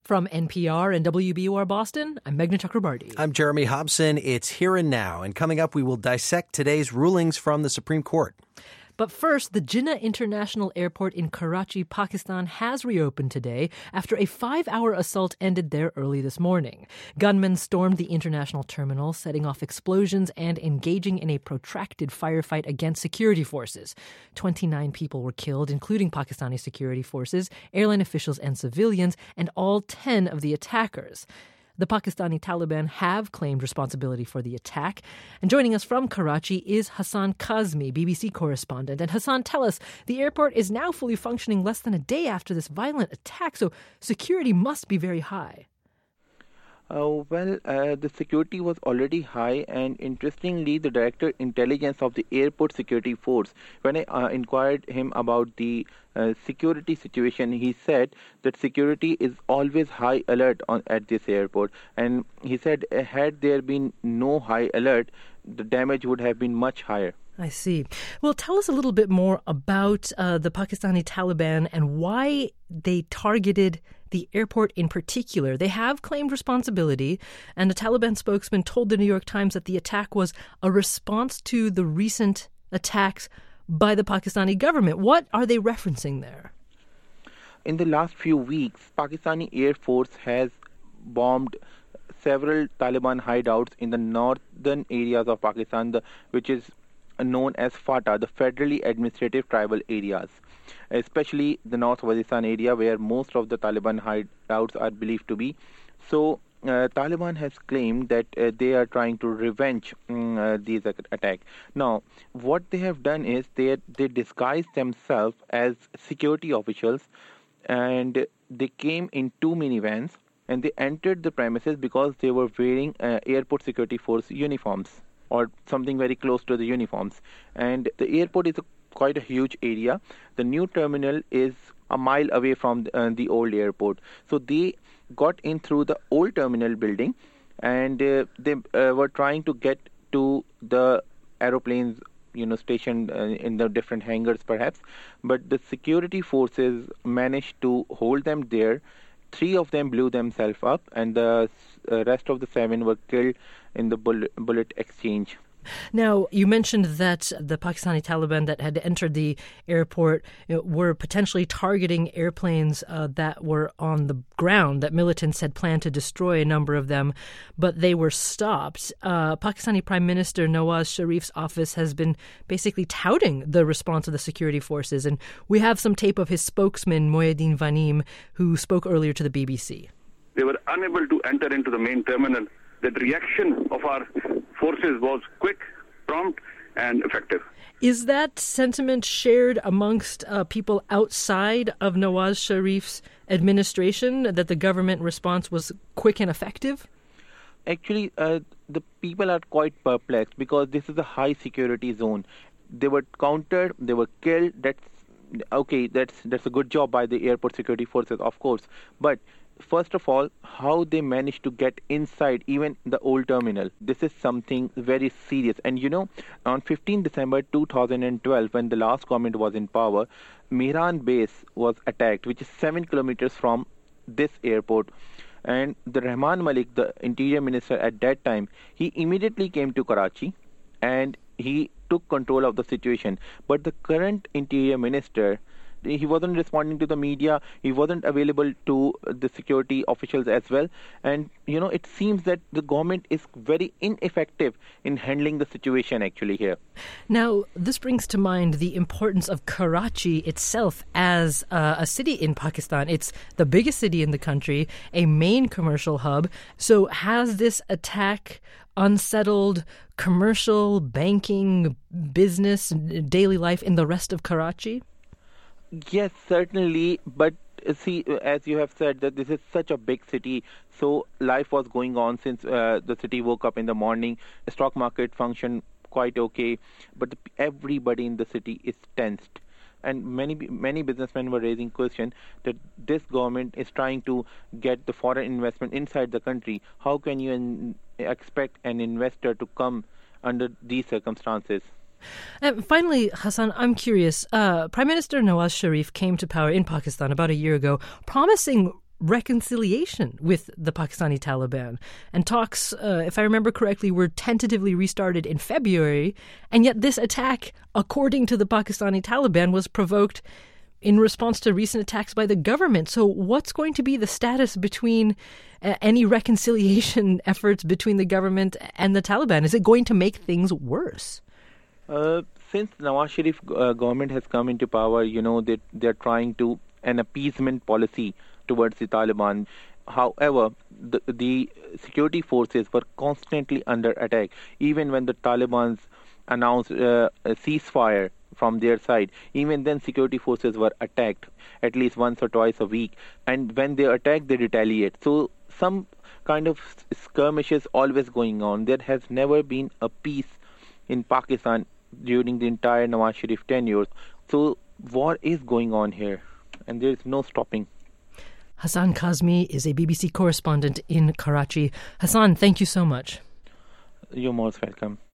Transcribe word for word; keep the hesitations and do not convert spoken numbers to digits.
From N P R and W B U R Boston, I'm Meghna Chakrabarti. I'm Jeremy Hobson. It's Here and Now. And coming up, we will dissect today's rulings from the Supreme Court. But first, the Jinnah International Airport in Karachi, Pakistan has reopened today after a five-hour assault ended there early this morning. Gunmen stormed the international terminal, setting off explosions and engaging in a protracted firefight against security forces. twenty-nine people were killed, including Pakistani security forces, airline officials and civilians, and all ten of the attackers. The Pakistani Taliban have claimed responsibility for the attack. And joining us from Karachi is Hassan Kazmi, B B C correspondent. And Hassan, tell us, the airport is now fully functioning less than a day after this violent attack, so security must be very high. Uh, well, uh, the security was already high, and interestingly, the Director Intelligence of the Airport Security Force, when I uh, inquired him about the uh, security situation, he said that security is always high alert on at this airport, and he said uh, had there been no high alert, the damage would have been much higher. I see. Well, tell us a little bit more about uh, the Pakistani Taliban and why they targeted the airport in particular. They have claimed responsibility, and the Taliban spokesman told the New York Times that the attack was a response to the recent attacks by the Pakistani government. What are they referencing there? In the last few weeks, Pakistani Air Force has bombed several Taliban hideouts in the northern areas of Pakistan, the, which is known as FATA, the Federally Administrative Tribal Areas, especially the North Waziristan area where most of the Taliban hideouts are believed to be. So, uh, Taliban has claimed that uh, they are trying to revenge um, uh, these attacks. Now, what they have done is they they disguised themselves as security officials, and they came in two minivans, and they entered the premises because they were wearing uh, Airport Security Force uniforms, or something very close to the uniforms. And the airport is a, quite a huge area. The new terminal is a mile away from the, uh, the old airport. So they got in through the old terminal building, and uh, they uh, were trying to get to the aeroplanes, you know, stationed uh, in the different hangars perhaps. But the security forces managed to hold them there. Three of them blew themselves up, and the uh, rest of the seven were killed in the bullet, bullet exchange. Now, you mentioned that the Pakistani Taliban that had entered the airport, you know, were potentially targeting airplanes uh, that were on the ground, that militants had planned to destroy a number of them, but they were stopped. Uh, Pakistani Prime Minister Nawaz Sharif's office has been basically touting the response of the security forces, and we have some tape of his spokesman, Moeddin Vanim, who spoke earlier to the B B C. They were unable to enter into the main terminal. The reaction of our forces was quick, prompt, and effective. Is that sentiment shared amongst uh, people outside of Nawaz Sharif's administration, that the government response was quick and effective? Actually, uh, the people are quite perplexed because this is a high security zone. They were countered, they were killed. That's okay. That's that's a good job by the airport security forces, of course. But first of all, how they managed to get inside even the old terminal. This is something very serious. And you know, on fifteenth December two thousand twelve, when the last government was in power, Mehran base was attacked, which is seven kilometers from this airport. And the Rahman Malik, the interior minister at that time, he immediately came to Karachi and he took control of the situation. But the current interior minister, he wasn't responding to the media. He wasn't available to the security officials as well. And, you know, it seems that the government is very ineffective in handling the situation actually here. Now, this brings to mind the importance of Karachi itself as uh, a city in Pakistan. It's the biggest city in the country, a main commercial hub. So has this attack unsettled commercial, banking, business, daily life in the rest of Karachi? Yes, certainly. But see, as you have said, that this is such a big city, so life was going on since uh, the city woke up in the morning. The stock market functioned quite okay, but the, everybody in the city is tensed. And many many businessmen were raising question that this government is trying to get the foreign investment inside the country. How can you in, expect an investor to come under these circumstances? And finally, Hassan, I'm curious. Uh, Prime Minister Nawaz Sharif came to power in Pakistan about a year ago, promising reconciliation with the Pakistani Taliban. And talks, uh, if I remember correctly, were tentatively restarted in February. And yet this attack, according to the Pakistani Taliban, was provoked in response to recent attacks by the government. So what's going to be the status between uh, any reconciliation efforts between the government and the Taliban? Is it going to make things worse? Uh, since Nawaz Sharif uh, government has come into power, you know, that they, they're trying to an appeasement policy towards the Taliban. However, the, the security forces were constantly under attack. Even when the Taliban announced uh, a ceasefire from their side, even then security forces were attacked at least once or twice a week. And when they attack, they retaliate. So some kind of skirmishes always going on. There has never been a peace in Pakistan during the entire Nawaz Sharif tenure. So war is going on here, and there is no stopping. Hassan Kazmi is a B B C correspondent in Karachi. Hassan, thank you so much. You're most welcome.